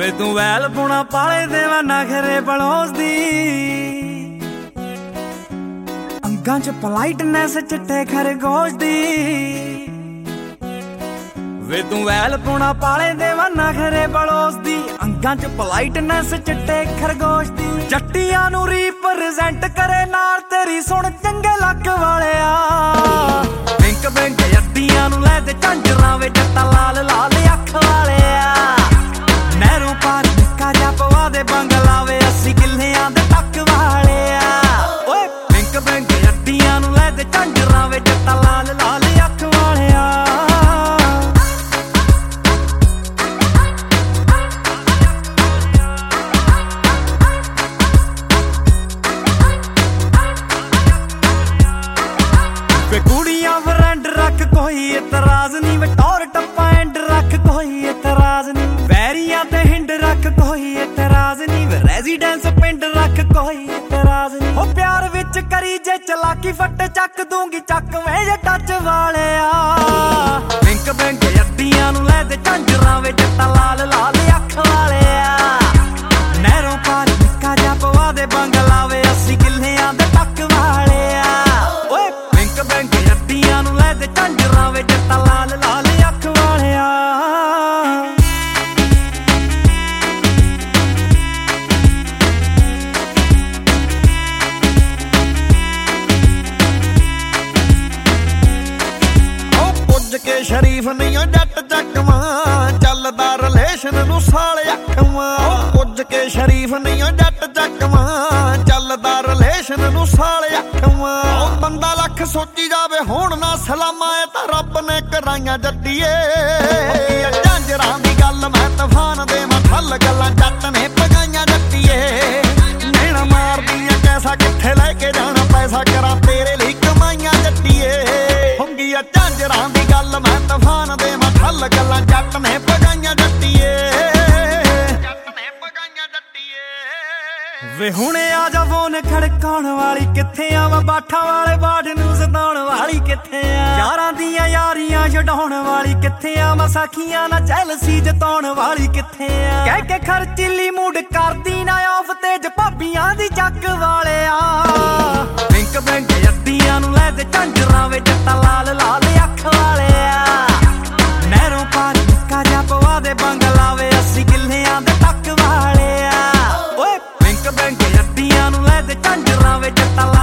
ਵੇ ਤੂੰ ਵੈਲ ਪੁਣਾ ਪਾਲੇ ਦੇਵਾ ਨਖਰੇ ਬਲੋਸਦੀ ਅੰਗਾਂ ਚ ਪਲਾਈਟਨੈਸ ਚਿੱਟੇ ਖਰਗੋਸ਼ ਦੀ ਵੇ ਤੂੰ ਵੈਲ ਪੁਣਾ ਪਾਲੇ ਦੇਵਾ ਨਖਰੇ ਬਲੋਸਦੀ ਅੰਗਾਂ ਚ ਪਲਾਈਟਨੈਸ ਚਿੱਟੇ ਖਰਗੋਸ਼ ਦੀ ਜੱਟੀਆਂ ਨੂੰ ਰੀਪ੍ਰੈਜ਼ੈਂਟ ਕਰੇ ਨਾਲ ਤੇਰੀ ਸੁਣ ਚੰਗੇ ਲੱਕ ਵਾਲਿਆ ਬਿੰਕ ਬਿੰਕ ਅੱਡੀਆਂ ਨੂੰ ਲੈ ਤੇ ਝਾਂਜਰਾਂ ਵੇ ਜੱਟਾ ਲਾਲ ਲਾਲ ਅੱਖ ਵਾਲਿਆ ਨਹਿਰੋਂ ਪਾਰ ਨਿੱਕਾ ਜਿਹਾ ਪਵਾ ਦੇ ਬੰਗਲਾ ਵੇ 80 ਕਿੱਲਿਆਂ ਦੇ ਟੱਕ ਵਾਲਿਆ ਓਏ ਬਿੰਕ ਬਿੰਕ ਅੱਡੀਆਂ ਨੂੰ ਲੈ ਤੇ ਝਾਂਜਰਾਂ ਵੇ ਜੱਟਾ ਲਾਲ ਲਾਲ ਅੱਖ ਵਾਲਿਆ ਵੇ ਕੁੜੀਆਂ ਫਰੈਂਡ ਰੱਖ ਕੋਈ ਇਤਰਾਜ਼ ਨਹੀਂ ਵੇ ਟੌਰ ਟੱਪਾ ਐਂਡ ਰੱਖ ਕੋਈ ਇਤਰਾਜ਼ ਨਹੀਂ ਵੈਰੀਆਂ ਤੇ ਹਿੰਡ ਰੱਖ ਕੋਈ ਇਤਰਾਜ਼ ਨਹੀਂ ਵੇ ਰੈਜ਼ੀਡੈਂਸ ਪਿੰਡ ਰੱਖ ਕੋਈ ਇਤਰਾਜ਼ ਨਹੀਂ ਹੋ ਪਿਆਰ ਵਿੱਚ ਕਰੀ ਜੇ ਚਲਾਕੀ ਫੱਟ ਚੱਕ ਦੂੰਗੀ ਚੱਕ ਵੇ ਜੇ ਟੱਚ ਵਾਲਿਆ ਬਿੰਕ ਬਿੰਕ ਅੱਡੀਆਂ ਨੂੰ ਲੈ ਤੇ ਝਾਂਜਰਾਂ ਵੇ ਜੱਟਾ ਲਾਲ ਲਾਲ ਅੱਖ ਵਾਲਿਆ ਨਹਿਰੋਂ ਪਾਰ ਨਿੱਕਾ ਜਿਹਾ ਪਵਾ ਦੇ ਬੰਗਲਾ ਵੇ 80 ਕਿੱਲਿਆਂ ਦੇ ਟੱਕ ਵਾਲਿਆ ਓਏ ਬਿੰਕ ਬਿੰਕ ਅੱਡੀਆਂ ਨੂੰ ਲੈ ਤੇ ਝਾਂਜਰਾਂ ਵੇ ਜੱਟਾ ਲਾਲ ਲਾਲ ਅੱਖ ਵਾਲਿਆ ਕੇ ਸ਼ਰੀਫ ਨਹੀਂ ਓ ਜੱਟ ਚੱਕਵਾਂ ਚੱਲਦਾ ਰਿਲੇਸ਼ਨ ਨੂੰ ਸਾਲ ਅੱਖਵਾਂ ਪੁੱਜ ਕੇ ਸ਼ਰੀਫ ਨਹੀਂ ਓ ਜੱਟ ਚੱਕਵਾਂ ਚੱਲਦਾ ਰਿਲੇਸ਼ਨ ਨੂੰ ਸਾਲ ਅੱਖਵਾਂ ਉਹ ਬੰਦਾ ਲੱਖ ਸੋਚੀ ਜਾਵੇ ਹੁਣ ਨਾ ਸਲਾਮਾਂ ਇਹ ਤਾਂ ਰੱਬ ਨੇ ਕਰਾਈਆਂ ਜੱਟੀਏ ਝਾਂਜਰਾਂ ਦੀ ਗੱਲ ਮੈਂ ਤੂਫਾਨ ਦੇ ਮੱਠਲ ਗੱਲਾਂ ਜੱਟ ਨੇ ਪਗਾਈਆਂ ਜੱਟੀਏ ਨੈਣਾ ਮਾਰਦੀਆਂ ਕੈਸਾ ਕਿੱਥੇ ਲੈ ਕੇ ਜਾਣਾ ਪੈਸਾ ਕਰਾਂ ਤੇਰੇ ਲਈ ਕਮਾਈਆਂ ਜੱਟੀਏ ਹੁੰਗੀਆਂ ਝਾਂਜਰਾਂ ਦੀ ਗੱਲ ਮੈਂ ਤੂਫਾਨ ਦੇ ਮੱਠਲ ਗੱਲਾਂ ਜੱਟ ਨੇ ਪਗਾਈਆਂ ਜੱਟੀਏ ਵੇ ਹੁਣੇ ਆ ਜਾ ਫੋਨ ਖੜਕਾਉਣ ਵਾਲੀ ਕਿੱਥੇ ਆ ਵਾ ਬਾਠਾਂ ਵਾਲੇ ਬਾੜ ਨੂੰ ਸਤਾਉਣ ਵਾਲੀ ਕਿੱਥੇ ਆ ਯਾਰਾਂ ਦੀਆਂ ਯਾਰੀਆਂ ਛਡਾਉਣ ਵਾਲੀ ਕਿੱਥੇ ਆ ਮੈਂ ਸਾਖੀਆਂ ਨਾਲ ਜੈਲਸੀ ਜਤਾਉਣ ਵਾਲੀ ਕਿੱਥੇ ਆ ਕਹਿ ਕੇ ਖਰਚੀਲੀ ਮੂਡ ਕਰਦੀ ਨਾ ਆਫ ਤੇਜ ਭਾਬੀਆਂ ਦੀ ਜੱਗ ਵਾਲਿਆ ਬਿੰਕ ਬਿੰਕ ਅੱਡੀਆਂ ਨੂੰ ਲੈ ਤੇ ਝਾਂਜਰਾਂ ਵੇ ਜੱਟਾ ਲਾਲ ਲਾਲ ਅੱਖ ਵਾਲਿਆ ਨਹਿਰੋਂ ਪਾਰ ਨਿੱਕਾ ਜਿਹਾ ਪਵਾ ਦੇ ਬੰਗਲਾ ਵੇ 80 ਕਿੱਲਿਆਂ ਦੇ ਟੱਕ ਵਾਲਿਆ ਓਏ ਬਿੰਕ ਬਿੰਕ ਅੱਡੀਆਂ ਨੂੰ ਲੈ ਤੇ ਝਾਂਜਰਾਂ ਵੇ ਜੱਟਾ